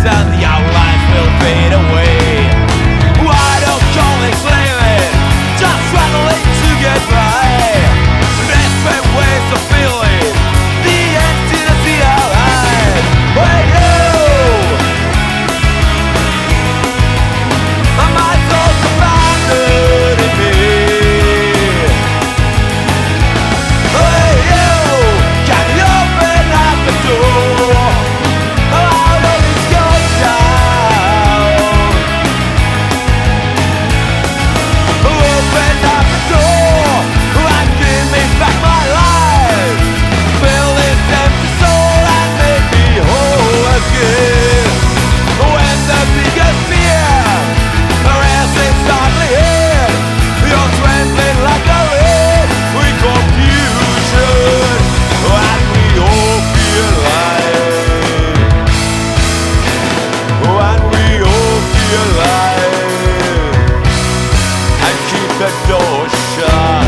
and the outlines will fade away. I don't call it slaving, just struggling to get by. Desperate ways of feeling the emptiness in our lives. Hey you, my soul's abandoned in me. Hey you, can you open up the door? Out of this ghost town. Open up the door and give me back my life. Fill this empty soul and make me whole again. When the biggest fear rests suddenly here, you're trembling like a leaf with confusion, and we all feel alive. And we all feel alive. And keep the door shut.